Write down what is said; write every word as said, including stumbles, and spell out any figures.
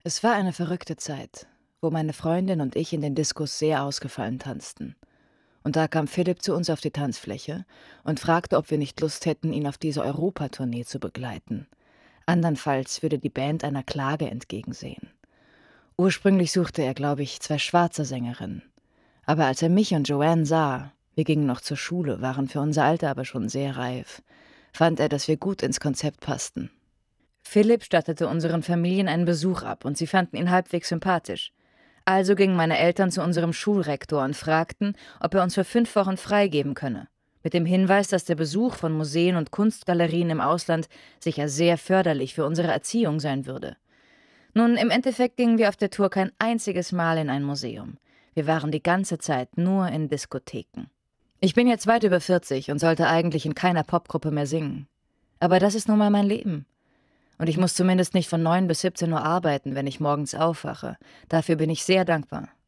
Es war eine verrückte Zeit, wo meine Freundin und ich in den Diskos sehr ausgefallen tanzten. Und da kam Philipp zu uns auf die Tanzfläche und fragte, ob wir nicht Lust hätten, ihn auf diese Europatournee zu begleiten. Andernfalls würde die Band einer Klage entgegensehen. Ursprünglich suchte er, glaube ich, zwei schwarze Sängerinnen. Aber als er mich und Joanne sah, wir gingen noch zur Schule, waren für unser Alter aber schon sehr reif, fand er, dass wir gut ins Konzept passten. Philipp stattete unseren Familien einen Besuch ab und sie fanden ihn halbwegs sympathisch. Also gingen meine Eltern zu unserem Schulrektor und fragten, ob er uns für fünf Wochen freigeben könne. Mit dem Hinweis, dass der Besuch von Museen und Kunstgalerien im Ausland sicher sehr förderlich für unsere Erziehung sein würde. Nun, im Endeffekt gingen wir auf der Tour kein einziges Mal in ein Museum. Wir waren die ganze Zeit nur in Diskotheken. Ich bin jetzt weit über vierzig und sollte eigentlich in keiner Popgruppe mehr singen. Aber das ist nun mal mein Leben. Und ich muss zumindest nicht von neun bis siebzehn Uhr arbeiten, wenn ich morgens aufwache. Dafür bin ich sehr dankbar.